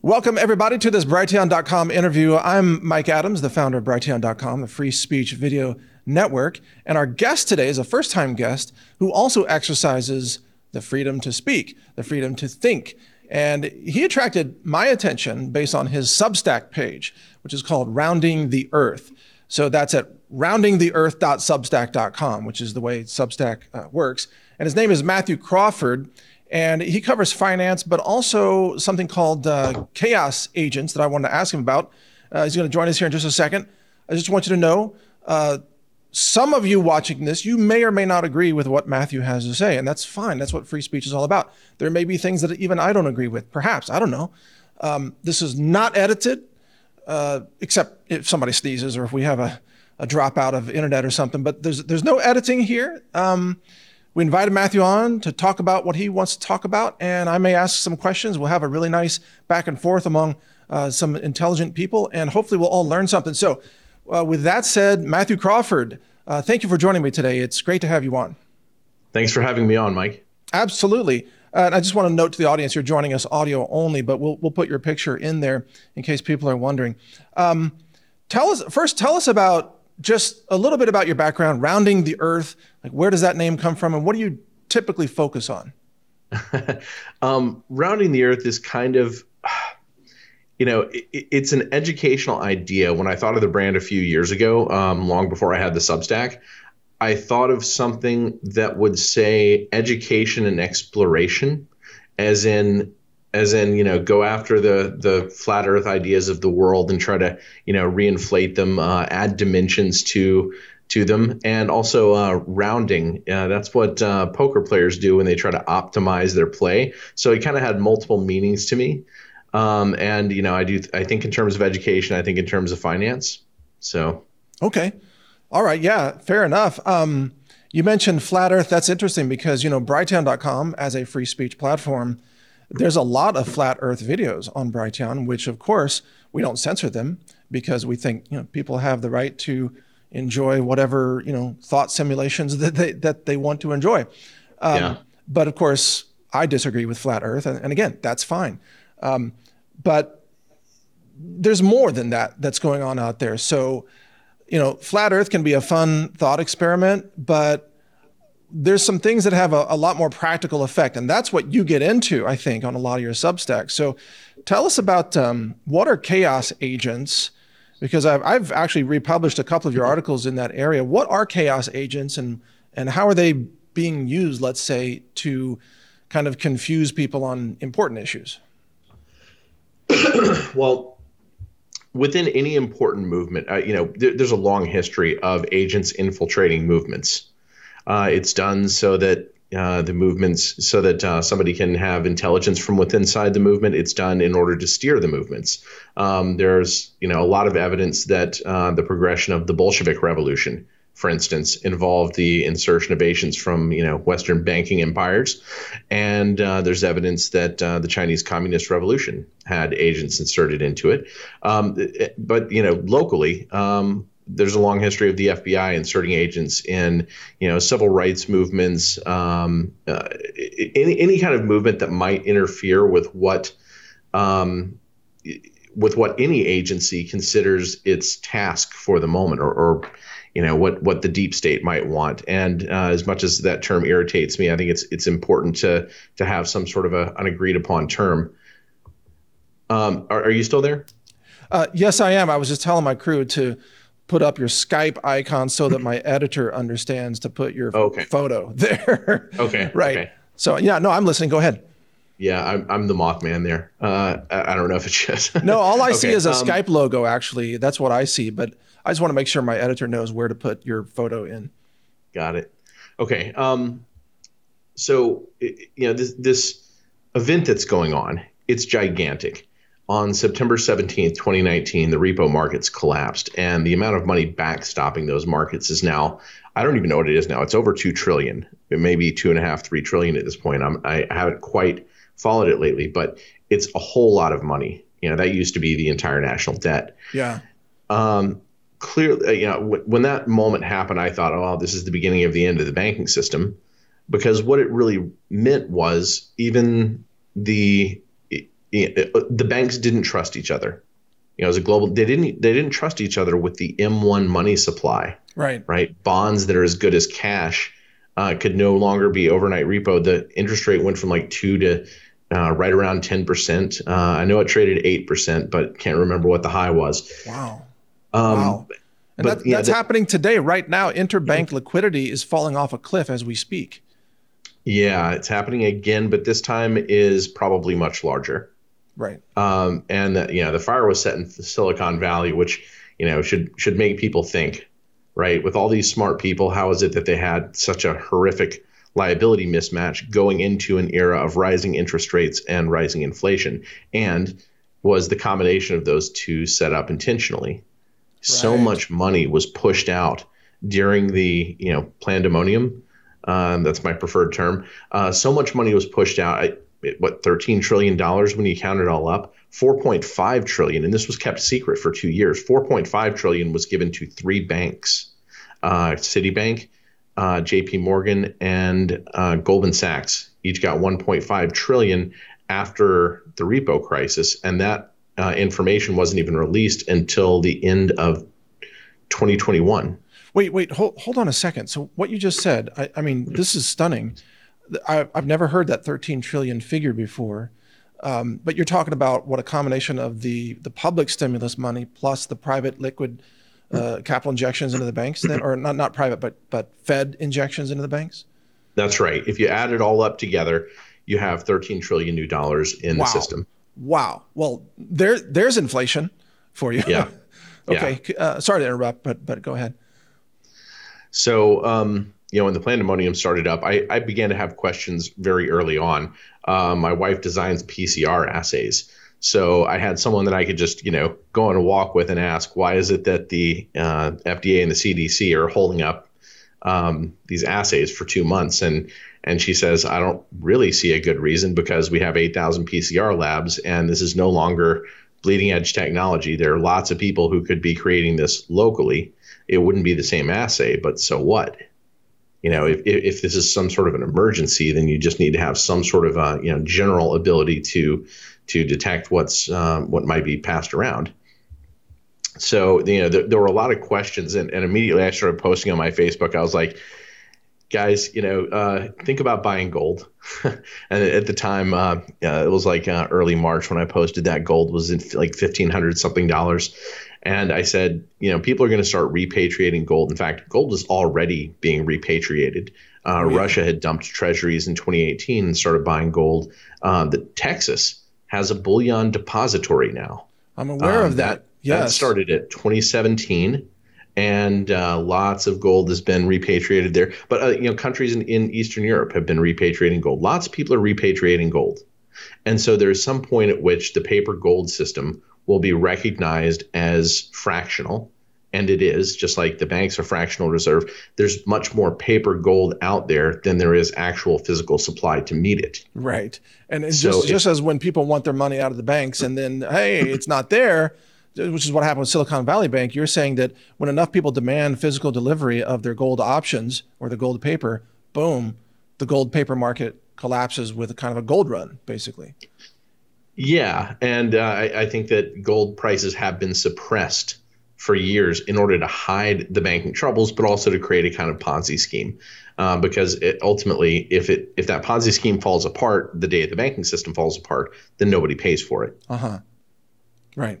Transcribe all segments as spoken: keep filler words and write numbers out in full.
Welcome, everybody, to this Brighteon dot com interview. I'm Mike Adams, the founder of Brighteon dot com, the free speech video network. And our guest today is a first-time guest who also exercises the freedom to speak, the freedom to think. And he attracted my attention based on his Substack page, which is called Rounding the Earth. So that's at rounding the earth dot substack dot com, which is the way Substack uh, works. And his name is Matthew Crawford. And he covers finance, but also something called uh, chaos agents that I wanted to ask him about. Uh, he's going to join us here in just a second. I just want you to know, uh, some of you watching this, you may or may not agree with what Matthew has to say, and that's fine. That's what free speech is all about. There may be things that even I don't agree with, perhaps. I don't know. Um, this is not edited, uh, except if somebody sneezes or if we have a, a dropout of internet or something. But there's there's no editing here. Um, We invited Matthew on to talk about what he wants to talk about, and I may ask some questions. We'll have a really nice back and forth among uh, some intelligent people, and hopefully we'll all learn something. So uh, with that said, Matthew Crawford, uh, thank you for joining me today. It's great to have you on. Thanks for having me on, Mike. Absolutely. Uh, and I just want to note to the audience, you're joining us audio only, but we'll we'll put your picture in there in case people are wondering. Um, tell us, first, tell us about just a little bit about your background, Rounding the Earth. Like, where does that name come from, and what do you typically focus on? um, Rounding the Earth is kind of, you know, it, it's an educational idea. When I thought of the brand a few years ago, um, long before I had the Substack, I thought of something that would say education and exploration, as in, as in, you know, go after the the flat Earth ideas of the world and try to, you know, reinflate them, uh, add dimensions to to them, and also uh, rounding. Uh, that's what uh, poker players do when they try to optimize their play. So it kind of had multiple meanings to me. Um, and you know, I do. I think in terms of education. I think in terms of finance. So. Okay. All right. Yeah. Fair enough. Um, you mentioned flat Earth. That's interesting because, you know, Brighteon dot com as a free speech platform, there's a lot of flat Earth videos on Brighteon, which of course we don't censor them because we think, you know, people have the right to enjoy whatever, you know, thought simulations that they that they want to enjoy. Um, yeah. But of course, I disagree with flat Earth, and, and again, that's fine. Um, but there's more than that that's going on out there. So, you know, flat Earth can be a fun thought experiment, but there's some things that have a, a lot more practical effect. And that's what you get into, I think, on a lot of your Substacks. So tell us about um, what are chaos agents? Because I've, I've actually republished a couple of your articles in that area. What are chaos agents, and, and how are they being used, let's say, to kind of confuse people on important issues? Well, within any important movement, uh, you know, there, there's a long history of agents infiltrating movements. Uh, it's done so that uh, the movements, so that uh, somebody can have intelligence from within inside the movement. It's done in order to steer the movements. Um, there's, you know, a lot of evidence that uh, the progression of the Bolshevik Revolution, for instance, involved the insertion of agents from, you know, Western banking empires. And uh, there's evidence that uh, the Chinese Communist Revolution had agents inserted into it. Um, but, you know, locally, um, there's a long history of the F B I inserting agents in, you know, civil rights movements, um, uh, any any kind of movement that might interfere with what um, with what any agency considers its task for the moment, or, or you know, what what the deep state might want. And uh, as much as that term irritates me, I think it's it's important to to have some sort of a, an agreed upon term. Um, are, are you still there? Uh, yes, I am. I was just telling my crew to put up your Skype icon so that my editor understands to put your okay. photo there. Okay. Right. Okay. So yeah, no, I'm listening. Go ahead. Yeah, I'm I'm the Mothman there. Uh, I, I don't know if it's just. No, all I okay. see is a um, Skype logo. Actually, that's what I see. But I just want to make sure my editor knows where to put your photo in. Got it. Okay. Um, so you know, this this event that's going on, it's gigantic. On September seventeenth, twenty nineteen, the repo markets collapsed, and the amount of money backstopping those markets is now, I don't even know what it is now. It's over two trillion. It may be two and a half, three trillion at this point. I'm, I haven't quite followed it lately, but it's a whole lot of money. You know, that used to be the entire national debt. Yeah. Um, clearly, you know, w- when that moment happened, I thought, oh, this is the beginning of the end of the banking system, because what it really meant was even the the banks didn't trust each other. You know, as a global, they didn't they didn't trust each other with the M one money supply. Right. Right. Bonds that are as good as cash uh, could no longer be overnight repo. The interest rate went from like two to uh, right around ten percent. Uh, I know it traded eight percent, but can't remember what the high was. Wow. Um, wow. And but, that, yeah, that's the, happening today, right now. Interbank liquidity is falling off a cliff as we speak. Yeah, it's happening again, but this time is probably much larger. Right. Um, and the, you know, the fire was set in Silicon Valley, which, you know, should should make people think, right? With all these smart people, how is it that they had such a horrific liability mismatch going into an era of rising interest rates and rising inflation? And was the combination of those two set up intentionally? So Right. much money was pushed out during the, you know, pandemonium. Um, that's my preferred term. Uh, so much money was pushed out. I, it, what, thirteen trillion dollars when you count it all up? four point five trillion dollars. And this was kept secret for two years. four point five trillion dollars was given to three banks, uh, Citibank, uh, J P Morgan, and uh, Goldman Sachs. Each got one point five trillion dollars after the repo crisis. And that Uh, information wasn't even released until the end of twenty twenty-one. Wait, wait, hold, hold on a second. So what you just said, I, I mean, this is stunning. I, I've never heard that thirteen trillion figure before. Um, but you're talking about what a combination of the, the public stimulus money plus the private liquid uh, capital injections into the banks, then, or not, not private, but, but Fed injections into the banks? That's right. If you add it all up together, you have thirteen trillion new dollars in Wow. the system. Wow. Well, there, there's inflation for you. Yeah. Okay. Yeah. Uh, sorry to interrupt, but but go ahead. So, um, you know, when the pandemonium started up, I, I began to have questions very early on. Uh, my wife designs P C R assays. So I had someone that I could just, you know, go on a walk with and ask, why is it that the uh, F D A and the C D C are holding up um, these assays for two months? And And she says, I don't really see a good reason because we have eight thousand P C R labs and this is no longer bleeding edge technology. There are lots of people who could be creating this locally. It wouldn't be the same assay, but so what? You know, if, if this is some sort of an emergency, then you just need to have some sort of a, you know, general ability to to detect what's um, what might be passed around. So, you know, there, there were a lot of questions, and, and immediately I started posting on my Facebook. I was like, guys, you know, uh, think about buying gold. And at the time, uh, uh, it was like uh, early March when I posted that. Gold was in like fifteen hundred something dollars. And I said, you know, people are going to start repatriating gold. In fact, gold was already being repatriated. Uh, Oh, yeah. Russia had dumped treasuries in twenty eighteen and started buying gold. Uh, the Texas has a bullion depository now. I'm aware Um, of that. Yes. That started at twenty seventeen. And uh, lots of gold has been repatriated there. But, uh, you know, countries in, in Eastern Europe have been repatriating gold. Lots of people are repatriating gold. And so there's some point at which the paper gold system will be recognized as fractional. And it is, just like the banks are fractional reserve. There's much more paper gold out there than there is actual physical supply to meet it. Right. And it's So just, if- just as when people want their money out of the banks and then, hey, it's not there, which is what happened with Silicon Valley Bank. You're saying that when enough people demand physical delivery of their gold options or the gold paper, boom, the gold paper market collapses with a kind of a gold run, basically. Yeah. And uh, I, I think that gold prices have been suppressed for years in order to hide the banking troubles, but also to create a kind of Ponzi scheme. Uh, because it, ultimately, if it if that Ponzi scheme falls apart the day the banking system falls apart, then nobody pays for it. Uh-huh. Right.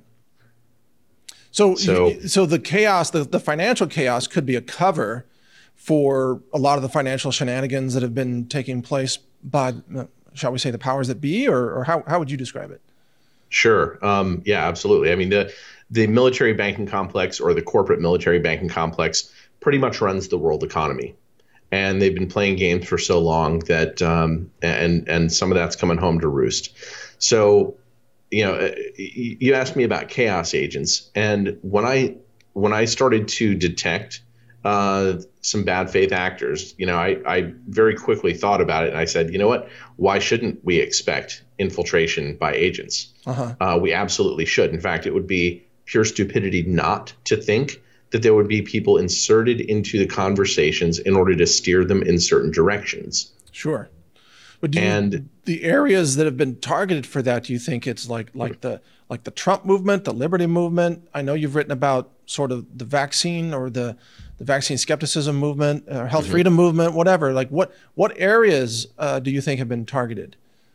So, So- so, so the chaos, the, the financial chaos could be a cover for a lot of the financial shenanigans that have been taking place by, uh, shall we say, the powers that be, or, or how, how would you describe it? Sure. Um, yeah, absolutely. I mean, the the military banking complex or the corporate military banking complex pretty much runs the world economy. And they've been playing games for so long that um, and and some of that's coming home to roost. So, you know, you asked me about chaos agents, and when I when I started to detect uh, some bad faith actors, you know, I, I very quickly thought about it, and I said, you know what? Why shouldn't we expect infiltration by agents? Uh-huh. Uh, we absolutely should. In fact, it would be pure stupidity not to think that there would be people inserted into the conversations in order to steer them in certain directions. Sure. But do you, And the areas that have been targeted for that, do you think it's like like the like the Trump movement, the Liberty movement? I know you've written about sort of the vaccine or the the vaccine skepticism movement, or health Mhm. freedom movement, whatever. Like what what areas uh, do you think have been targeted?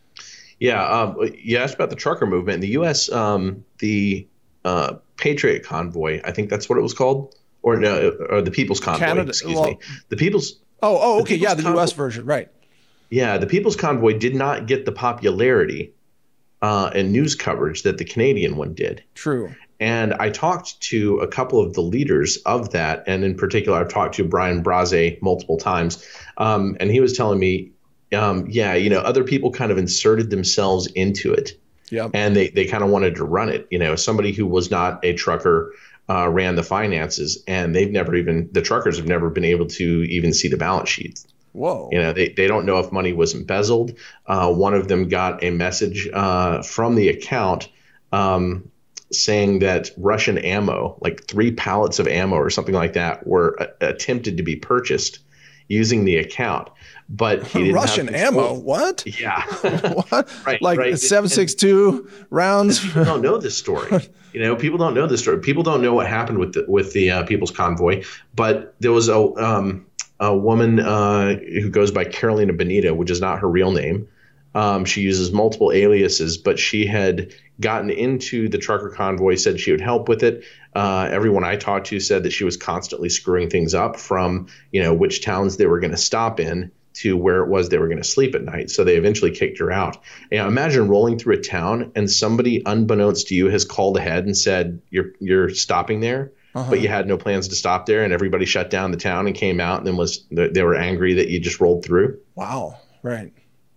yeah, um, you asked about the trucker movement in the U S. Um, the uh, Patriot Convoy, I think that's what it was called, or no, or the People's Convoy. Canada. Excuse Well, me. The People's. oh, oh, The okay, yeah, People's the U S Convoy, version, right? yeah, the People's Convoy did not get the popularity uh, and news coverage that the Canadian one did. True. And I talked to a couple of the leaders of that, and in particular, I've talked to Brian Braze multiple times, um, and he was telling me, um, yeah, you know, other people kind of inserted themselves into it, Yeah. and they they kind of wanted to run it. You know, somebody who was not a trucker uh, ran the finances, and they've never even the truckers have never been able to even see the balance sheets. Whoa. You know, they, they don't know if money was embezzled. Uh, one of them got a message uh, from the account um, saying that Russian ammo, like three pallets of ammo or something like that, were uh, attempted to be purchased using the account. But he didn't Russian have control. ammo? What? Yeah. What? Right, Like right. seven six two rounds? People don't know this story. You know, people don't know this story. People don't know what happened with the with the uh, People's Convoy. But there was a um, a woman uh, who goes by Carolina Benito, which is not her real name. Um, she uses multiple aliases, but she had gotten into the trucker convoy, said she would help with it. Uh, everyone I talked to said that she was constantly screwing things up, from, you know, which towns they were going to stop in to where it was they were going to sleep at night. So they eventually kicked her out. You know, imagine rolling through a town and somebody, unbeknownst to you, has called ahead and said, you're you're stopping there. Uh-huh. But you had no plans to stop there, and everybody shut down the town and came out, and then was they were angry that you just rolled through. Wow. Right.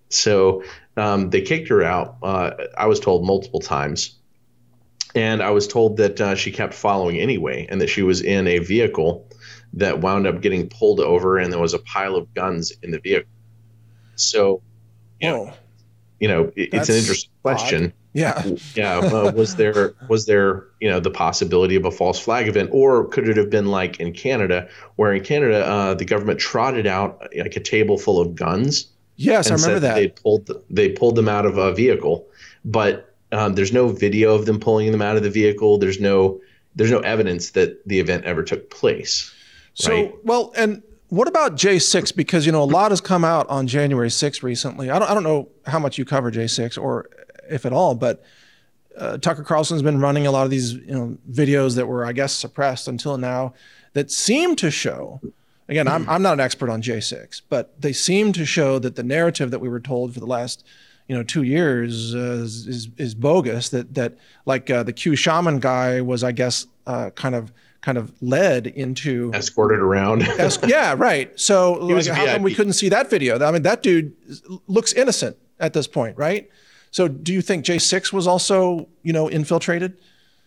So um, they kicked her out. Uh, I was told multiple times, and I was told that uh, she kept following anyway, and that she was in a vehicle that wound up getting pulled over, and there was a pile of guns in the vehicle. So, you know, Whoa. you know, it, it's an That's interesting question. odd. Yeah. Yeah, uh, was there was there you know the possibility of a false flag event, or could it have been like in Canada, where in Canada uh, the government trotted out like a table full of guns? Yes, I and remember said that. They pulled the, they pulled them out of a vehicle, but um, there's no video of them pulling them out of the vehicle. There's no there's no evidence that the event ever took place. So, right? well, and what about J six? Because, you know, a lot has come out on January sixth recently. I don't, I don't know how much you cover J six, or if at all, but uh, Tucker Carlson's been running a lot of these, you know, videos that were, I guess, suppressed until now, that seem to show, again, I'm, I'm not an expert on J six, but they seem to show that the narrative that we were told for the last, you know, two years uh, is, is is bogus. That that like uh, the Q shaman guy was, I guess, uh, kind of kind of led into Escorted around. es- yeah, right. So like, was a how come we V I P. couldn't see that video? I mean, that dude looks innocent at this point, right? So do you think J six was also, you know, infiltrated?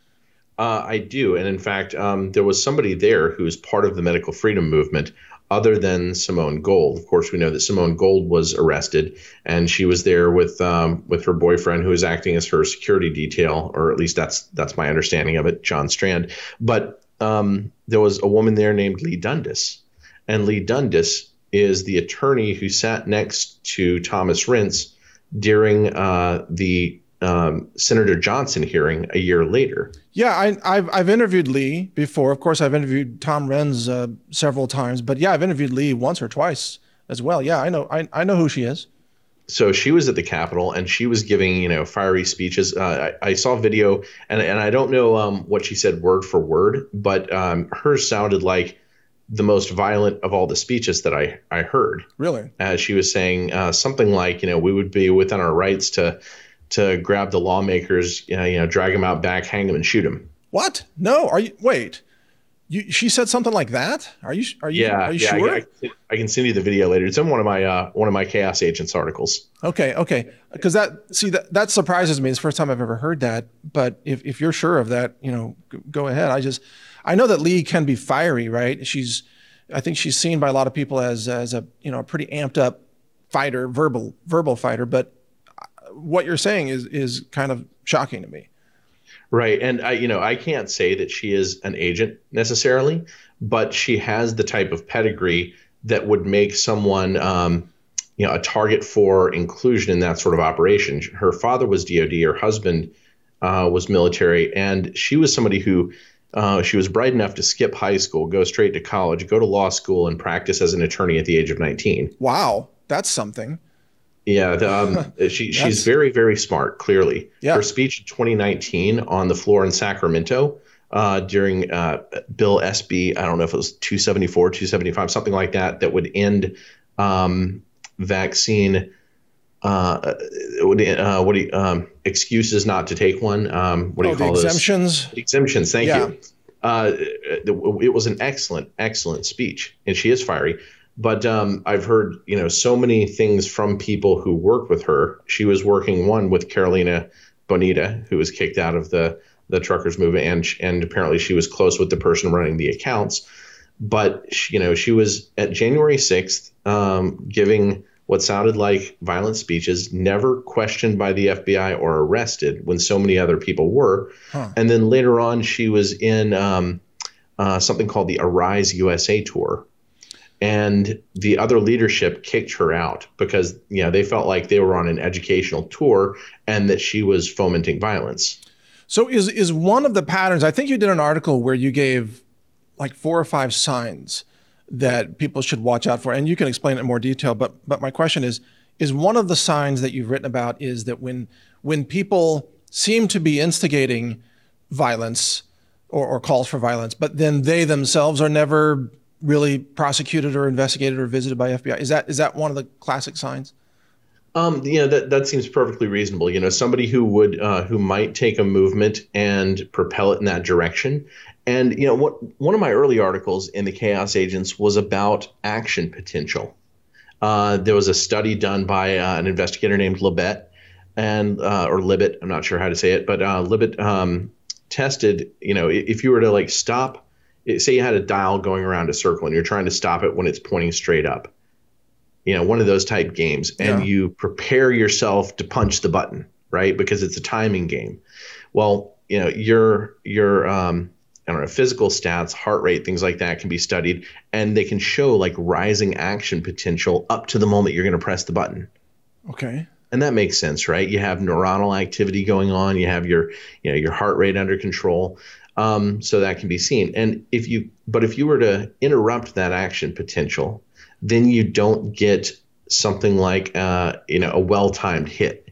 Uh, I do. And in fact, um, there was somebody there who was part of the medical freedom movement other than Simone Gold. Of course, we know that Simone Gold was arrested, and she was there with um, with her boyfriend, who was acting as her security detail, or at least that's that's my understanding of it, John Strand. But um, there was a woman there named Lee Dundas. And Lee Dundas is the attorney who sat next to Thomas Rentz during uh, the um, Senator Johnson hearing a year later. Yeah, I, I've I've interviewed Lee before. Of course, I've interviewed Tom Renz uh, several times, but yeah, I've interviewed Lee once or twice as well. Yeah, I know I, I know who she is. So she was at the Capitol, and she was giving, you know, fiery speeches. Uh, I, I saw video, and and I don't know um, what she said word for word, but um, hers sounded like the most violent of all the speeches that I, I heard. Really? As she was saying uh, something like, you know, we would be within our rights to to grab the lawmakers, you know, you know, drag them out back, hang them, and shoot them. What? No, are you? Wait, you? She said something like that? Are you? Are you? Yeah, Are you yeah. sure? I, I, I can send you the video later. It's in one of my uh, one of my Chaos Agents articles. Okay, okay. Because that, see, that that surprises me. It's the first time I've ever heard that. But if if you're sure of that, you know, g- go ahead. I just, I know that Lee can be fiery, right? She's, I think she's seen by a lot of people as as a, you know, a pretty amped up fighter, verbal verbal fighter. But what you're saying is is kind of shocking to me. Right. And I, you know, I can't say that she is an agent necessarily, but she has the type of pedigree that would make someone, um, you know, a target for inclusion in that sort of operation. Her father was D O D, her husband uh, was military, and she was somebody who uh, she was bright enough to skip high school, go straight to college, go to law school, and practice as an attorney at the age of nineteen. Wow, that's something. Yeah, the, um, she she's very, very smart, clearly. Yeah. Her speech in twenty nineteen on the floor in Sacramento uh, during uh, Bill S B, I don't know if it was two seventy-four, two seventy-five, something like that, that would end um, vaccine, uh, would, uh, what do you, um, excuses not to take one. Um, what do oh, you call the those? exemptions? Exemptions, thank yeah. you. Uh, it was an excellent, excellent speech, and she is fiery. But um, I've heard, you know, so many things from people who work with her. She was working one with Carolina Bonita, who was kicked out of the the truckers movement, and and apparently she was close with the person running the accounts. But she, you know, she was at January sixth um, giving what sounded like violent speeches, never questioned by the F B I or arrested when so many other people were. Huh. And then later on, she was in um, uh, something called the Arise U S A tour. And the other leadership kicked her out because, you know, they felt like they were on an educational tour and that she was fomenting violence. So is is one of the patterns, I think you did an article where you gave like four or five signs that people should watch out for, and you can explain it in more detail, but but my question is, is one of the signs that you've written about is that when when people seem to be instigating violence or, or calls for violence, but then they themselves are never really prosecuted or investigated or visited by F B I. Is that is that one of the classic signs? Um, you know, that, that seems perfectly reasonable. You know, somebody who would uh, who might take a movement and propel it in that direction. And, you know, what one of my early articles in the Chaos Agents was about action potential. Uh, there was a study done by uh, an investigator named Libet, and uh, or Libet, I'm not sure how to say it, but uh, Libet um, tested, you know, if you were to like stop. Say you had a dial going around a circle and you're trying to stop it when it's pointing straight up, you know, one of those type games, and yeah. you prepare yourself to punch the button, right? Because it's a timing game. Well, you know, your, your, um, I don't know, physical stats, heart rate, things like that can be studied, and they can show like rising action potential up to the moment you're going to press the button. Okay. And that makes sense, right? You have neuronal activity going on. You have your, you know, your heart rate under control. Um, so that can be seen. And if you, but if you were to interrupt that action potential, then you don't get something like, uh, you know, a well-timed hit.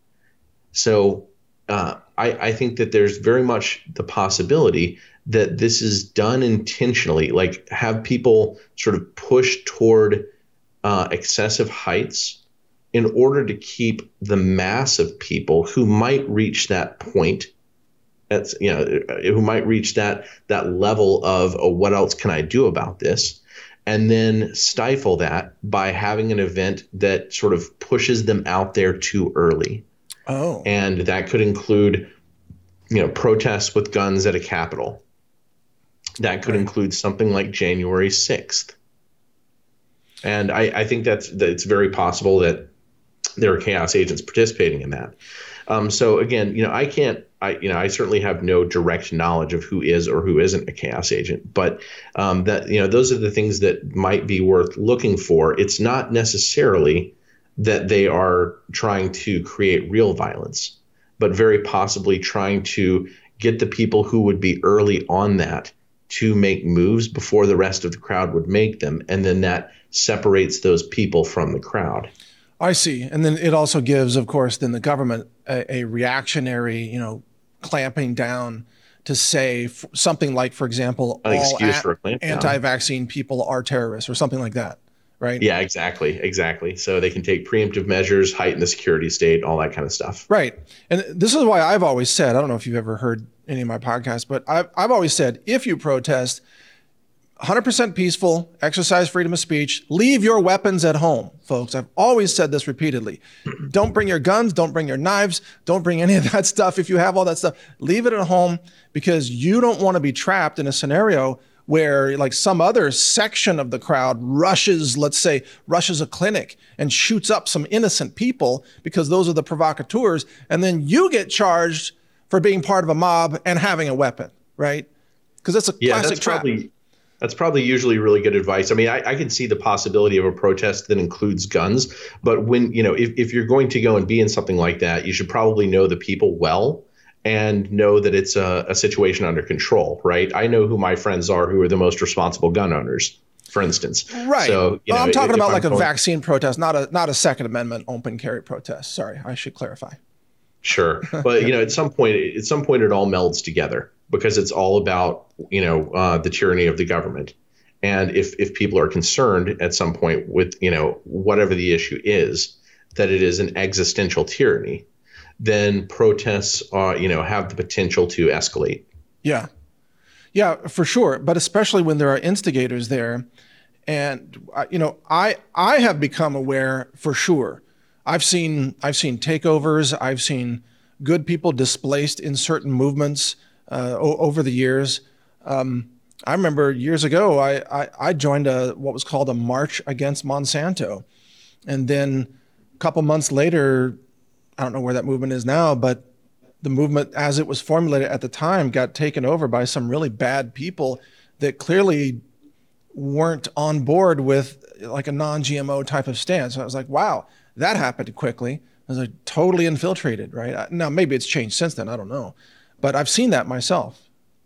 So uh, I, I think that there's very much the possibility that this is done intentionally, like have people sort of push toward uh, excessive heights in order to keep the mass of people who might reach that point. That's, you know, who might reach that that level of, oh, what else can I do about this? And then stifle that by having an event that sort of pushes them out there too early. Oh. And that could include, you know, protests with guns at a Capitol. That could right. include something like January sixth. And I, I think that's that it's very possible that there are chaos agents participating in that. Um, so again, you know, I can't, I, you know, I certainly have no direct knowledge of who is or who isn't a chaos agent, but um, that, you know, those are the things that might be worth looking for. It's not necessarily that they are trying to create real violence, but very possibly trying to get the people who would be early on that to make moves before the rest of the crowd would make them. And then that separates those people from the crowd. I see. And then it also gives, of course, then the government a, a reactionary, you know, clamping down to say f- something like, for example, An all excuse a- for a clamp down. anti-vaccine people are terrorists or something like that, right? Yeah, exactly. Exactly. So they can take preemptive measures, heighten the security state, all that kind of stuff. Right. And this is why I've always said, I don't know if you've ever heard any of my podcasts, but I've, I've always said, if you protest, one hundred percent peaceful, exercise freedom of speech, leave your weapons at home, folks. I've always said this repeatedly. Don't bring your guns, don't bring your knives, don't bring any of that stuff. If you have all that stuff, leave it at home, because you don't want to be trapped in a scenario where like some other section of the crowd rushes, let's say, rushes a clinic and shoots up some innocent people because those are the provocateurs. And then you get charged for being part of a mob and having a weapon, right? Because that's a yeah, classic that's trap. Probably- That's probably usually really good advice. I mean, I, I can see the possibility of a protest that includes guns, but when, you know, if, if you're going to go and be in something like that, you should probably know the people well and know that it's a, a situation under control, right? I know who my friends are who are the most responsible gun owners, for instance. Right. So, you well, know, I'm talking if about I'm like a going, vaccine protest, not a not a Second Amendment open carry protest. Sorry, I should clarify. Sure. But, you know, at some point, at some point, it all melds together because it's all about, you know, uh, the tyranny of the government. And if, if people are concerned at some point with, you know, whatever the issue is, that it is an existential tyranny, then protests are, you know, have the potential to escalate. Yeah. Yeah, for sure. But especially when there are instigators there. And, uh, you know, I I have become aware for sure. I've seen I've seen takeovers. I've seen good people displaced in certain movements uh, o- over the years. Um, I remember years ago, I, I, I joined a what was called a March Against Monsanto. And then a couple months later, I don't know where that movement is now, but the movement as it was formulated at the time got taken over by some really bad people that clearly weren't on board with like a non-G M O type of stance. I was like, wow, that happened quickly. I was like totally infiltrated, right? Now, maybe it's changed since then. I don't know. But I've seen that myself.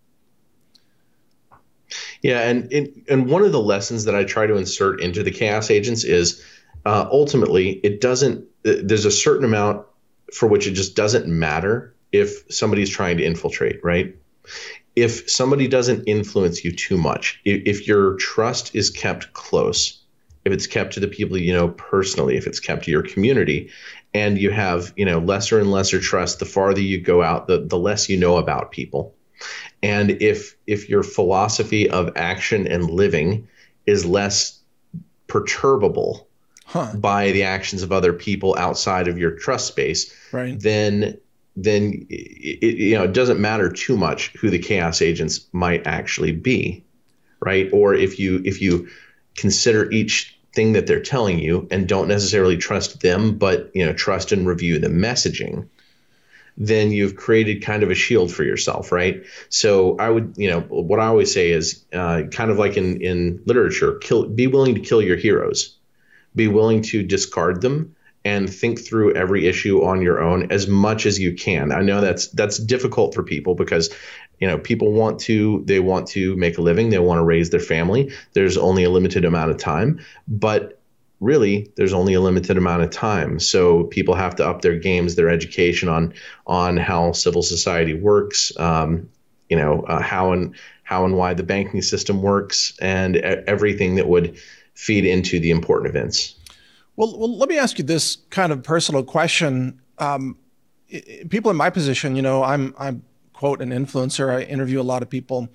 Yeah, and and one of the lessons that I try to insert into the chaos agents is uh, ultimately it doesn't. There's a certain amount for which it just doesn't matter if somebody's trying to infiltrate, right? If somebody doesn't influence you too much, if, if your trust is kept close, if it's kept to the people you know personally, if it's kept to your community, and you have you know lesser and lesser trust, the farther you go out, the the less you know about people. And if if your philosophy of action and living is less perturbable huh. by the actions of other people outside of your trust space, right. then then it, you know it doesn't matter too much who the chaos agents might actually be, right? Or if you if you consider each thing that they're telling you and don't necessarily trust them, but you know trust and review the messaging, then you've created kind of a shield for yourself, right? So I would, you know, what I always say is uh, kind of like in, in literature, kill, be willing to kill your heroes, be willing to discard them and think through every issue on your own as much as you can. I know that's that's difficult for people because, you know, people want to, they want to make a living, they want to raise their family. There's only a limited amount of time, but really, there's only a limited amount of time. So people have to up their games, their education on on how civil society works, um, you know, uh, how and how and why the banking system works, and everything that would feed into the important events. Well, well, let me ask you this kind of personal question. Um, people in my position, you know, I'm I'm quote an influencer. I interview a lot of people,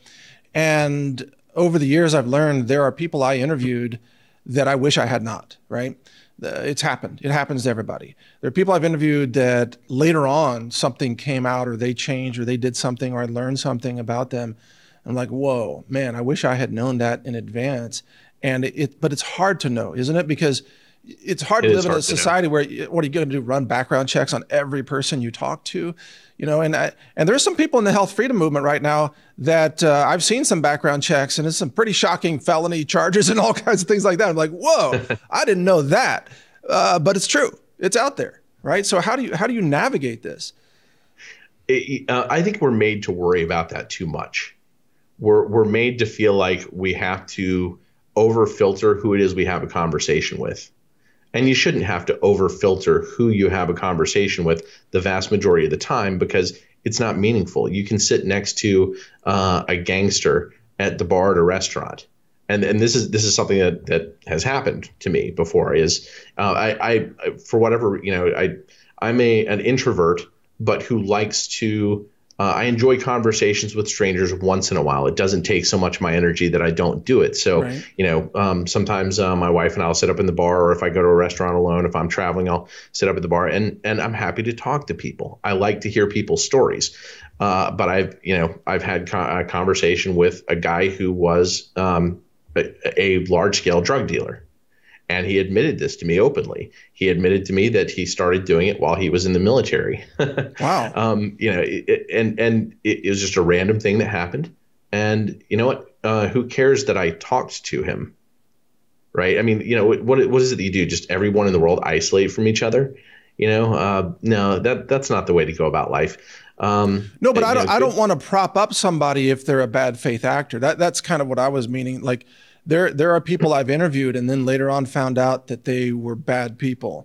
and over the years, I've learned there are people I interviewed that I wish I had not, right? It's happened. It happens to everybody. There are people I've interviewed that later on something came out or they changed or they did something or I learned something about them. I'm like, whoa, man, I wish I had known that in advance. And it, it but it's hard to know, isn't it? Because it's hard it to live in a to society where what are you going to do? Run background checks on every person you talk to, you know? And I, and there's some people in the health freedom movement right now that uh, I've seen some background checks, and it's some pretty shocking felony charges and all kinds of things like that. I'm like, whoa, I didn't know that, uh, but it's true. It's out there, right? So how do you how do you navigate this? It, uh, I think we're made to worry about that too much. We're we're made to feel like we have to over filter who it is we have a conversation with. And you shouldn't have to over filter who you have a conversation with the vast majority of the time because it's not meaningful. You can sit next to uh, a gangster at the bar at a restaurant. And and this is this is something that, that has happened to me before is uh, I, I for whatever, you know, I I'm a an introvert, but who likes to Uh, I enjoy conversations with strangers once in a while. It doesn't take so much of my energy that I don't do it. So, right. you know, um, sometimes uh, my wife and I will sit up in the bar, or if I go to a restaurant alone, if I'm traveling, I'll sit up at the bar and, and I'm happy to talk to people. I like to hear people's stories. Uh, but I've, you know, I've had co- a conversation with a guy who was um, a, a large scale drug dealer. And he admitted this to me openly. He admitted to me that he started doing it while he was in the military. Wow. Um, you know, it, and and it, it was just a random thing that happened. And you know what? uh, who cares that I talked to him? Right. I mean, you know, what, what is it that you do? Just everyone in the world isolate from each other? You know, uh, no, that that's not the way to go about life. Um, No, but I you don't. know, I good- don't want to prop up somebody if they're a bad faith actor. That that's kind of what I was meaning. Like there there are people I've interviewed and then later on found out that they were bad people,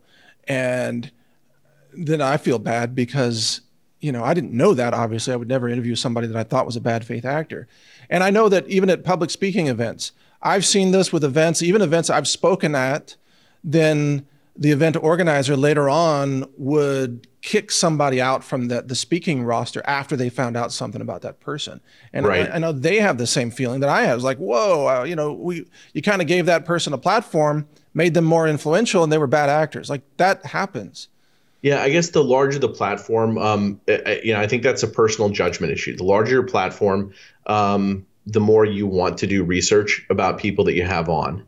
and then I feel bad because you know I didn't know that. Obviously, I would never interview somebody that I thought was a bad faith actor. And I know that even at public speaking events, I've seen this with events, even events I've spoken at, then the event organizer later on would kick somebody out from the, the speaking roster after they found out something about that person. And Right. I, I know they have the same feeling that I have. It's like, whoa, uh, you know, we you kind of gave that person a platform, made them more influential, and they were bad actors. Like that happens. Yeah, I guess the larger the platform, um, I- you know, I think that's a personal judgment issue. The larger your platform, um, the more you want to do research about people that you have on.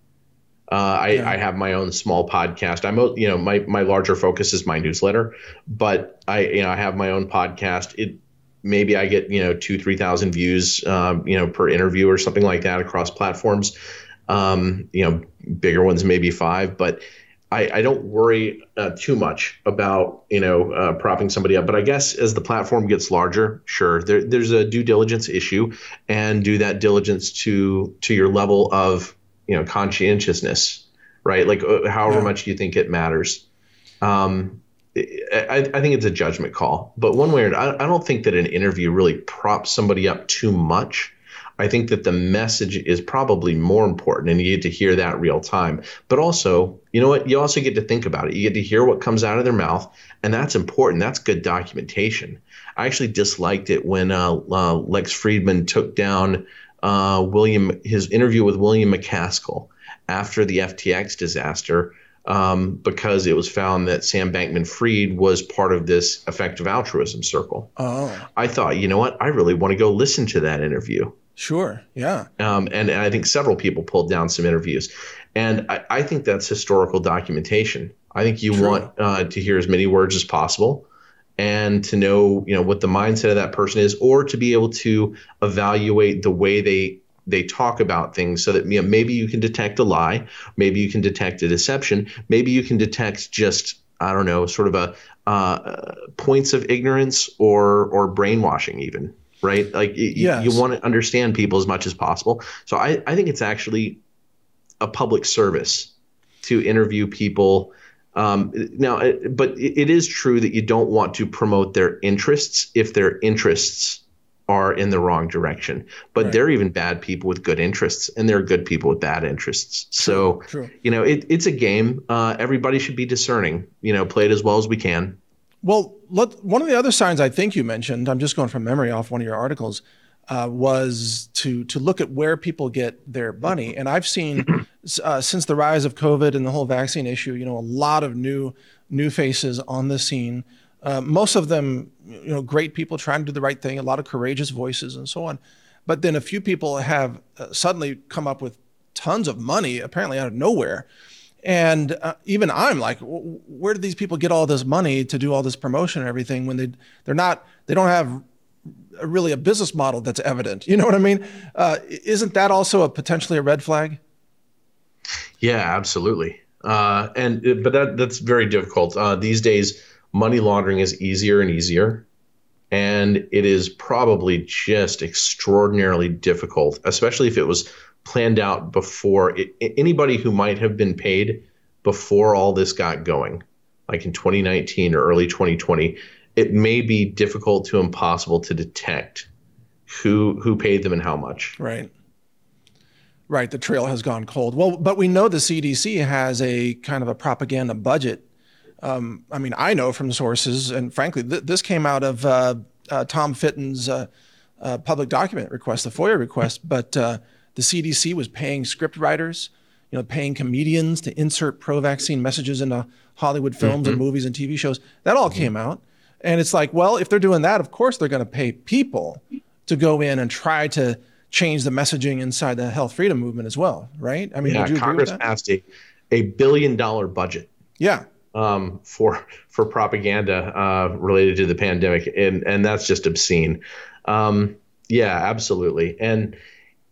Uh, I, Yeah. I have my own small podcast. I'm, a- you know, my my larger focus is my newsletter, but I, you know, I have my own podcast. It maybe I get you know two three thousand views, um, you know, per interview or something like that across platforms. Um, you know, bigger ones maybe five, but I, I don't worry uh, too much about you know uh, propping somebody up. But I guess as the platform gets larger, sure, there, there's a due diligence issue, and do that diligence to to your level of you know conscientiousness, right? Like uh, however Yeah. much you think it matters. Um, I, I think it's a judgment call, but one way or another, I, I don't think that an interview really props somebody up too much. I think that the message is probably more important, and you get to hear that real time. But also, you know what? You also get to think about it. You get to hear what comes out of their mouth, and that's important. That's good documentation. I actually disliked it when uh, uh, Lex Friedman took down uh, William his interview with William McCaskill after the F T X disaster, um, because it was found that Sam Bankman-Fried was part of this effective altruism circle. Oh, I thought, you know what? I really want to go listen to that interview. sure. Yeah. Um, and, and I think several people pulled down some interviews. And I, I think that's historical documentation. I think you True. want uh, to hear as many words as possible and to know, you know, what the mindset of that person is, or to be able to evaluate the way they they talk about things so that you know, maybe you can detect a lie, maybe you can detect a deception, maybe you can detect just, I don't know, sort of a uh, points of ignorance or or brainwashing even. Right. Like y- Yes. you want to understand people as much as possible. So I, I think it's actually a public service to interview people. Um, now, it- but it it is true that you don't want to promote their interests if their interests are in the wrong direction. But Right. they're even bad people with good interests, and there are good people with bad interests. So, True. you know, it, it's a game. Uh, everybody should be discerning, you know, play it as well as we can. Well, let, one of the other signs I think you mentioned, I'm just going from memory off one of your articles, uh, was to to look at where people get their money. And I've seen uh, since the rise of COVID and the whole vaccine issue, you know, a lot of new new faces on the scene. Uh, most of them, you know, great people trying to do the right thing, a lot of courageous voices and so on. But then a few people have uh, suddenly come up with tons of money, apparently out of nowhere. And uh, even I'm like, w- where did these people get all this money to do all this promotion and everything when they they're not they don't have a, really a business model that's evident? You know what I mean? Uh, isn't that also a potentially a red flag? Yeah, absolutely. Uh, and uh, but that that's very difficult uh, these days. Money laundering is easier and easier, and it is probably just extraordinarily difficult, especially if it was planned out before. It, anybody who might have been paid before all this got going, like in twenty nineteen or early twenty twenty, it may be difficult to impossible to detect who who paid them and how much. Right. Right. The trail has gone cold. Well, but we know the C D C has a kind of a propaganda budget. Um, I mean, I know from sources, and frankly, th- this came out of uh, uh, Tom Fitton's uh, uh, public document request, the FOIA request. But uh, the C D C was paying script writers, you know, paying comedians to insert pro-vaccine messages into Hollywood films Mm-hmm. and movies and T V shows. That all came out, and it's like, well, if they're doing that, of course they're going to pay people to go in and try to change the messaging inside the health freedom movement as well, right? I mean, Yeah, would you agree Congress with that? passed a a billion dollar budget Yeah. um, for for propaganda uh, related to the pandemic, and and that's just obscene. Um, yeah, absolutely. And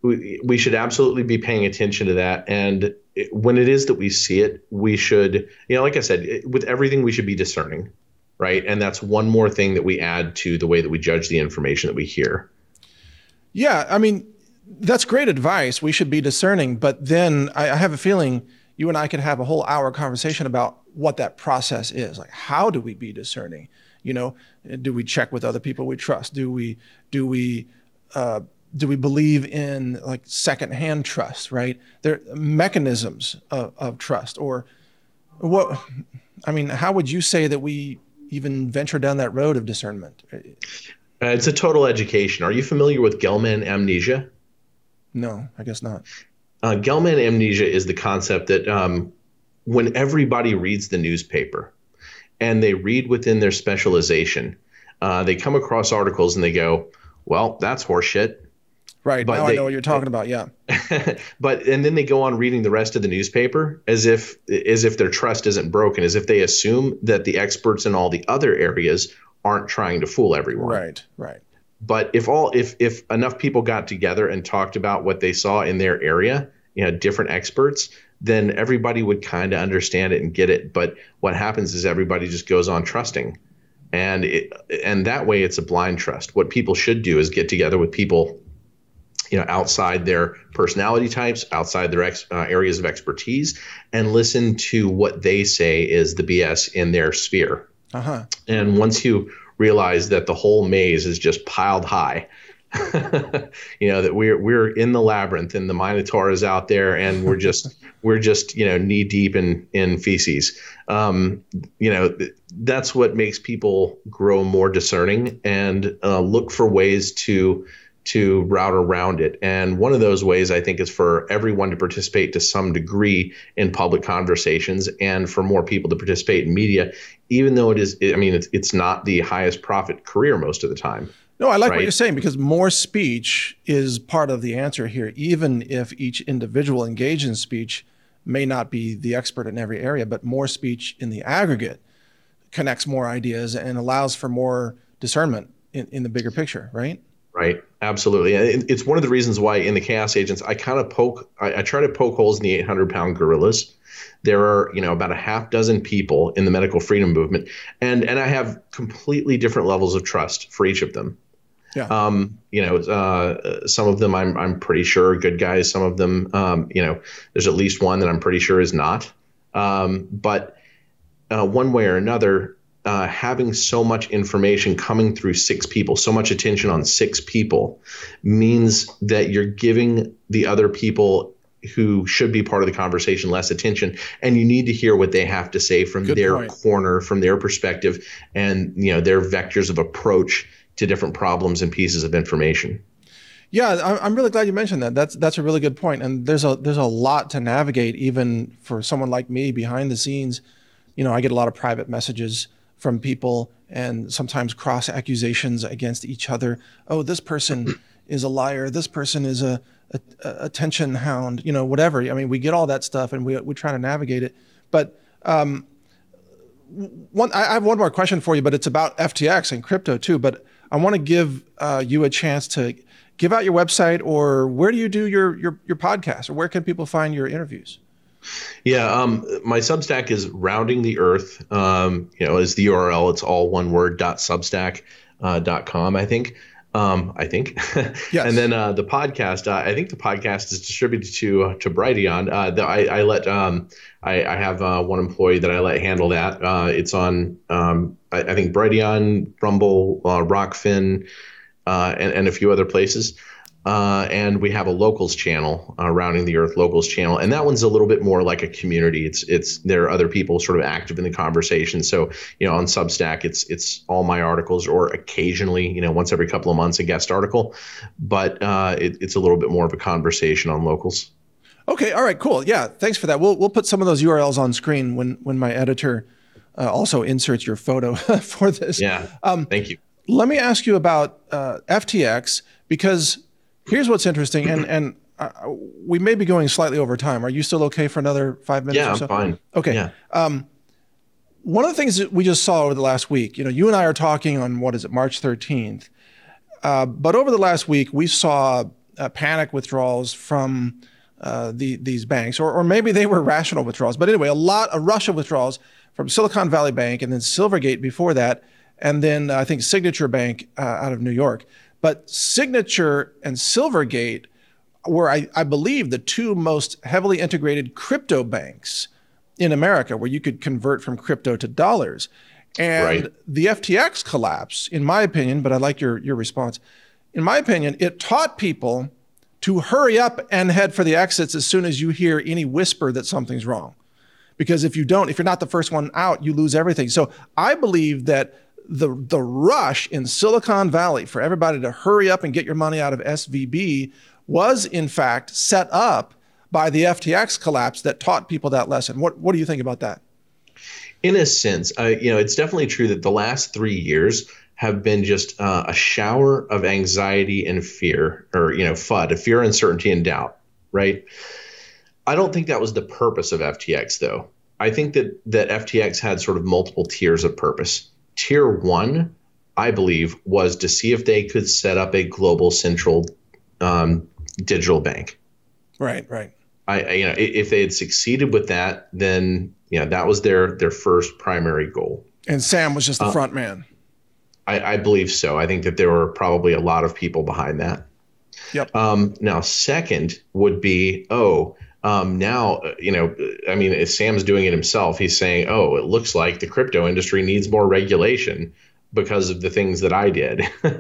we, we should absolutely be paying attention to that. And it, when it is that we see it, we should, you know, like I said, it, with everything, we should be discerning, right? And that's one more thing that we add to the way that we judge the information that we hear. Yeah, I mean, that's great advice. We should be discerning. But then I, I have a feeling you and I could have a whole hour conversation about what that process is. Like, how do we be discerning? You know, do we check with other people we trust? Do we, do we, uh, do we believe in like secondhand trust, right? There are mechanisms of, of trust, or what, I mean, how would you say that we even venture down that road of discernment? Uh, it's a total education. Are you familiar with Gell-Mann amnesia? No, I guess not. Uh, Gell-Mann amnesia is the concept that um, when everybody reads the newspaper and they read within their specialization, uh, they come across articles and they go, well, that's horseshit. Right. But now they, I know what you're talking about. Yeah. but and then they go on reading the rest of the newspaper as if as if their trust isn't broken, as if they assume that the experts in all the other areas aren't trying to fool everyone. Right. Right. But if all if if enough people got together and talked about what they saw in their area, you know, different experts, then everybody would kind of understand it and get it. But what happens is everybody just goes on trusting. And it, and that way it's a blind trust. What people should do is get together with people, you know, outside their personality types, outside their ex, uh, areas of expertise, and listen to what they say is the B S in their sphere. Uh-huh. And once you realize that the whole maze is just piled high, you know, that we're we're in the labyrinth and the Minotaur is out there and we're just we're just, you know, knee deep in in feces. Um, you know, th- that's what makes people grow more discerning and uh, look for ways to to route around it. And one of those ways, I think, is for everyone to participate to some degree in public conversations and for more people to participate in media, even though it is, I mean, it's, it's not the highest profit career most of the time. No, I like right? what you're saying, because more speech is part of the answer here, even if each individual engaged in speech may not be the expert in every area, but more speech in the aggregate connects more ideas and allows for more discernment in, in the bigger picture, right? Right. Absolutely. It's one of the reasons why in the Chaos Agents, I kind of poke, I, I try to poke holes in the eight hundred pound gorillas. There are, you know, about a half dozen people in the medical freedom movement, and, and I have completely different levels of trust for each of them. Yeah. Um, you know, uh, some of them I'm, I'm pretty sure are good guys. Some of them, um, you know, there's at least one that I'm pretty sure is not. Um, but uh, one way or another, Uh, having so much information coming through six people, so much attention on six people, means that you're giving the other people who should be part of the conversation less attention, and you need to hear what they have to say from Good their point. corner, from their perspective, and you know their vectors of approach to different problems and pieces of information. Yeah, I'm really glad you mentioned that. That's that's a really good point. And there's a there's a lot to navigate, even for someone like me behind the scenes. You know, I get a lot of private messages from people and sometimes cross accusations against each other. Oh, this person is a liar. This person is a, a, a attention hound, you know, whatever. I mean, we get all that stuff and we we try to navigate it. But um, one, I have one more question for you, but it's about F T X and crypto too. But I want to give uh, you a chance to give out your website, or where do you do your, your, your podcast, or where can people find your interviews? Yeah, um, my Substack is Rounding the Earth. Um, you know, is the U R L. It's all one word. Dot Substack uh, dot com. I think. Um, I think. Yes. And then uh, the podcast. Uh, I think the podcast is distributed to uh, to Brighteon. Uh, the, I, I let. Um, I, I have uh, one employee that I let handle that. Uh, it's on. Um, I, I think Brighteon, Rumble, uh, Rockfin, uh, and, and a few other places. Uh, and we have a locals channel, uh, Rounding the Earth locals channel, and that one's a little bit more like a community. It's it's there are other people sort of active in the conversation. So you know, on Substack, it's it's all my articles, or occasionally, you know, once every couple of months, a guest article. But uh, it, it's a little bit more of a conversation on locals. Okay, all right, cool. Yeah, thanks for that. We'll we'll put some of those U R Ls on screen when when my editor uh, also inserts your photo for this. Yeah. Um, Thank you. Let me ask you about uh, F T X, because here's what's interesting, and and uh, we may be going slightly over time. Are you still okay for another five minutes Yeah, or so? I'm fine. Okay. Yeah. Um, one of the things that we just saw over the last week, you know, you and I are talking on, what is it, March thirteenth. Uh, but over the last week, we saw uh, panic withdrawals from uh, the, these banks, or, or maybe they were rational withdrawals. But anyway, a lot, a rush of withdrawals from Silicon Valley Bank and then Silvergate before that, and then uh, I think Signature Bank uh, out of New York. But Signature and Silvergate were, I, I believe, the two most heavily integrated crypto banks in America, where you could convert from crypto to dollars. And right. the F T X collapse, in my opinion, but I'd like your, your response. In my opinion, it taught people to hurry up and head for the exits as soon as you hear any whisper that something's wrong. Because if you don't, if you're not the first one out, you lose everything. So I believe that the the rush in Silicon Valley for everybody to hurry up and get your money out of S V B was in fact set up by the F T X collapse that taught people that lesson. What what do you think about that? In a sense, uh, you know, it's definitely true that the last three years have been just uh, a shower of anxiety and fear, or, you know, FUD, fear, uncertainty, and doubt, right? I don't think that was the purpose of F T X, though. I think that that F T X had sort of multiple tiers of purpose. Tier one, I believe, was to see if they could set up a global central um, digital bank. Right, right. I, I, you know, if they had succeeded with that, then you know that was their their first primary goal. And Sam was just the uh, front man. I, I believe so. I think that there were probably a lot of people behind that. Yep. Um, now, second would be, oh, um, now, you know, I mean, if Sam's doing it himself, he's saying, oh, it looks like the crypto industry needs more regulation because of the things that I did,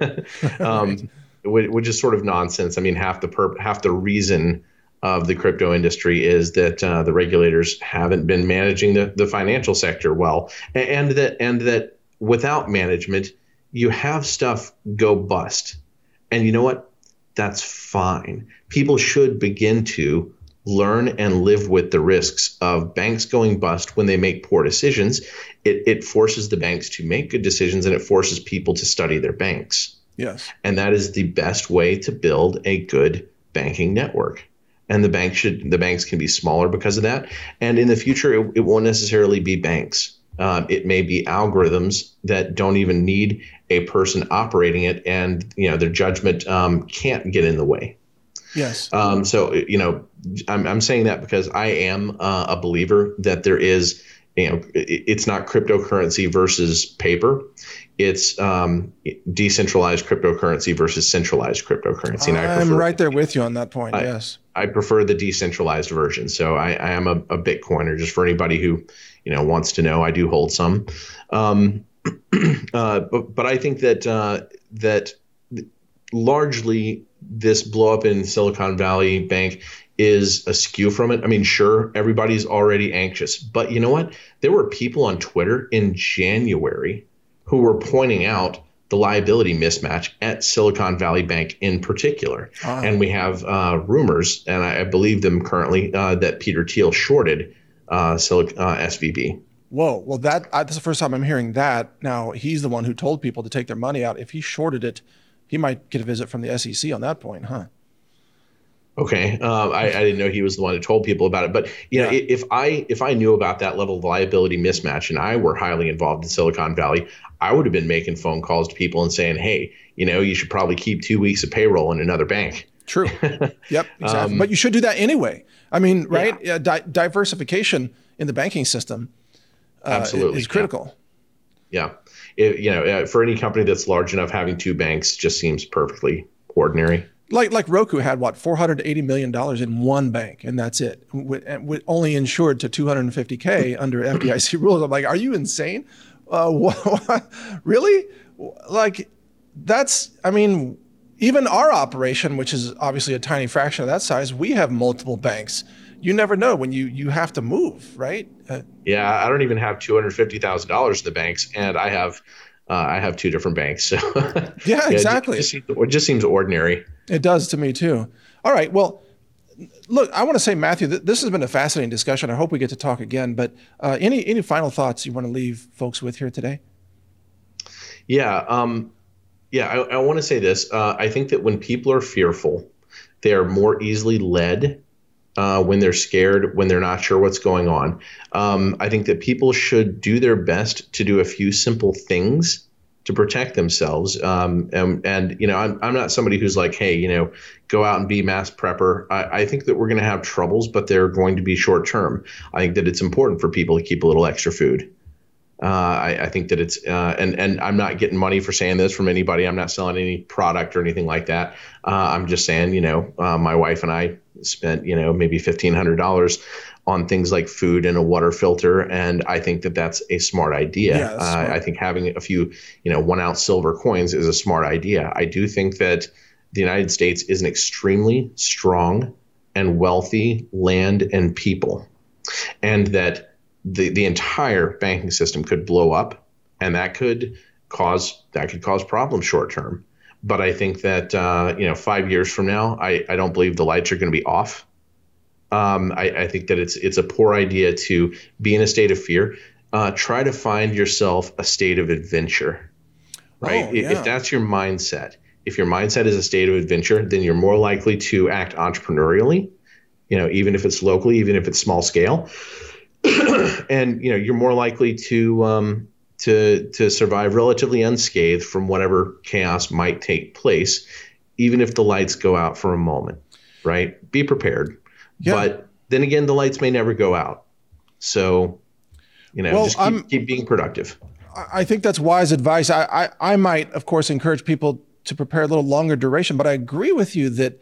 um, right. which is sort of nonsense. I mean, half the perp- half the reason of the crypto industry is that uh, the regulators haven't been managing the, the financial sector well, and, and that and that without management, you have stuff go bust. And you know what? That's fine. People should begin to learn and live with the risks of banks going bust when they make poor decisions. It, it forces the banks to make good decisions, and it forces people to study their banks. Yes. And that is the best way to build a good banking network. And the bank should the banks can be smaller because of that. And in the future, it, it won't necessarily be banks. Um, it may be algorithms that don't even need a person operating it, and you know their judgment um, can't get in the way. Yes. Um, so you know, I'm I'm saying that because I am uh, a believer that there is, you know, it, it's not cryptocurrency versus paper. It's um, decentralized cryptocurrency versus centralized cryptocurrency. And I I'm prefer, right there with you on that point. I, yes. I prefer the decentralized version. So I, I am a, a Bitcoiner. Just for anybody who, you know, wants to know, I do hold some. Um, uh, but but I think that uh, that largely this blow up in Silicon Valley Bank is askew from it. I mean, sure, everybody's already anxious, but you know what? There were people on Twitter in January who were pointing out the liability mismatch at Silicon Valley Bank in particular. Ah. And we have uh, rumors, and I, I believe them currently, uh, that Peter Thiel shorted uh, Silic- uh, S V B. Whoa, well, that I, that's the first time I'm hearing that. Now, he's the one who told people to take their money out. If he shorted it, he might get a visit from the S E C on that point, huh? Okay, um, I, I didn't know he was the one who told people about it. But you know, yeah. if I if I knew about that level of liability mismatch and I were highly involved in Silicon Valley, I would have been making phone calls to people and saying, hey, you know, you should probably keep two weeks of payroll in another bank. True. Yep, exactly. Um, but you should do that anyway. I mean, right? Yeah. Di- diversification in the banking system uh, Absolutely. is critical. Yeah. yeah. It, you know, for any company that's large enough, having two banks just seems perfectly ordinary. Like like Roku had, what, four hundred eighty million dollars in one bank, and that's it, with, with only insured to two hundred fifty K under F D I C rules. I'm like, are you insane? Uh, what, what? Really? Like, that's, I mean, even our operation, which is obviously a tiny fraction of that size, we have multiple banks. You never know when you, you have to move, right? Uh, yeah, I don't even have two hundred fifty thousand dollars in the banks, and I have uh, I have two different banks. So yeah, exactly. It just, it just seems ordinary. It does to me too. All right. Well, look, I want to say, Matthew, th- this has been a fascinating discussion. I hope we get to talk again. But uh, any any final thoughts you want to leave folks with here today? Yeah. Um, yeah. I, I want to say this. Uh, I think that when people are fearful, they are more easily led. Uh, when they're scared, when they're not sure what's going on. Um, I think that people should do their best to do a few simple things to protect themselves. Um, and, and, you know, I'm, I'm not somebody who's like, hey, you know, go out and be mass prepper. I, I think that we're going to have troubles, but they're going to be short term. I think that it's important for people to keep a little extra food. Uh, I, I think that it's uh, and and I'm not getting money for saying this from anybody. I'm not selling any product or anything like that. Uh, I'm just saying, you know, uh, my wife and I spent, you know, maybe fifteen hundred dollars on things like food and a water filter, and I think that that's a smart idea. Yeah, uh, smart. I think having a few, you know, one ounce silver coins is a smart idea. I do think that the United States is an extremely strong and wealthy land and people, and that the the entire banking system could blow up, and that could cause that could cause problems short term. But I think that uh, you know, five years from now, I, I don't believe the lights are going to be off. Um, I, I think that it's it's a poor idea to be in a state of fear. Uh, try to find yourself a state of adventure, right? Oh, if, yeah. if that's your mindset, if your mindset is a state of adventure, then you're more likely to act entrepreneurially. You know, even if it's locally, even if it's small scale. And, you know, you're more likely to um, to to survive relatively unscathed from whatever chaos might take place, even if the lights go out for a moment, right? Be prepared. Yeah. But then again, the lights may never go out. So, you know, Well, just keep, I'm- keep being productive. I think that's wise advice. I, I, I might, of course, encourage people to prepare a little longer duration, but I agree with you that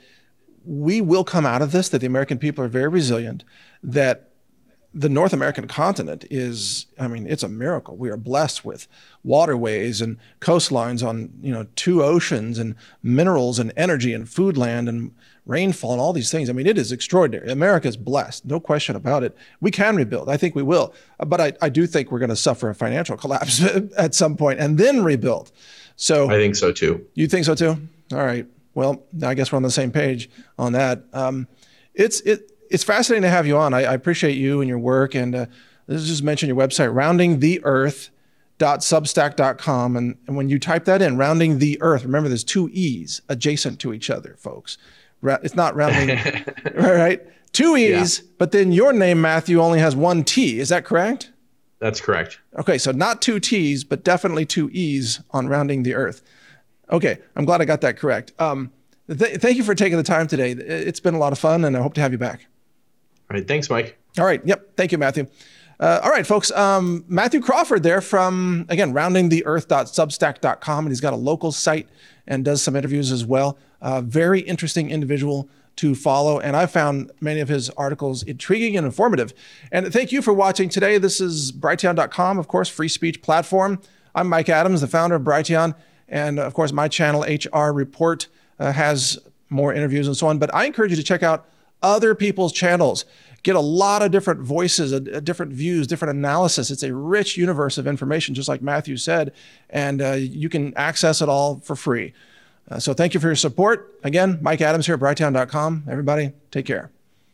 we will come out of this, that the American people are very resilient, that the North American continent is, I mean, it's a miracle. We are blessed with waterways and coastlines on, you know, two oceans and minerals and energy and food land and rainfall and all these things. I mean, it is extraordinary. America is blessed, no question about it. We can rebuild. I think we will. But I, I do think we're going to suffer a financial collapse at some point and then rebuild. So I think so too. you think so too? All right. Well, I guess we're on the same page on that. Um, it's it it's fascinating to have you on. I, I appreciate you and your work. And uh, this is just mention your website, rounding the earth dot substack dot com. And, and when you type that in, Rounding the Earth, remember there's two E's adjacent to each other, folks. Ra- It's not rounding, right? Two E's, yeah. But then your name, Matthew, only has one T. Is that correct? That's correct. Okay, so not two T's, but definitely two E's on Rounding the Earth. Okay, I'm glad I got that correct. Um, th- thank you for taking the time today. It's been a lot of fun, and I hope to have you back. All right, thanks, Mike. All right, yep, thank you, Matthew. Uh, all right, folks, um, Matthew Crawford there from, again, rounding the earth dot substack dot com, and he's got a local site and does some interviews as well. Uh, very interesting individual to follow, and I found many of his articles intriguing and informative. And thank you for watching today. This is Brighteon dot com, of course, free speech platform. I'm Mike Adams, the founder of Brighteon, and of course, my channel, H R Report, uh, has more interviews and so on. But I encourage you to check out other people's channels. Get a lot of different voices, a, a different views, different analysis. It's a rich universe of information, just like Matthew said, and uh, you can access it all for free. Uh, so thank you for your support. Again, Mike Adams here at Brighteon dot com. Everybody, take care.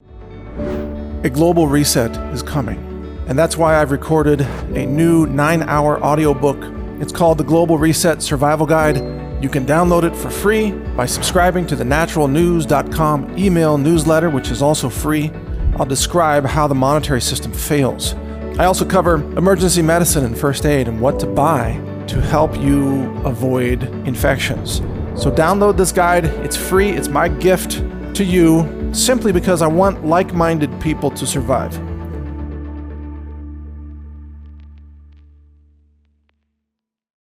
A global reset is coming, and that's why I've recorded a new nine-hour audiobook. It's called The Global Reset Survival Guide. You can download it for free by subscribing to the natural news dot com email newsletter, which is also free. I'll describe how the monetary system fails. I also cover emergency medicine and first aid and what to buy to help you avoid infections. So download this guide. It's free. It's my gift to you simply because I want like-minded people to survive.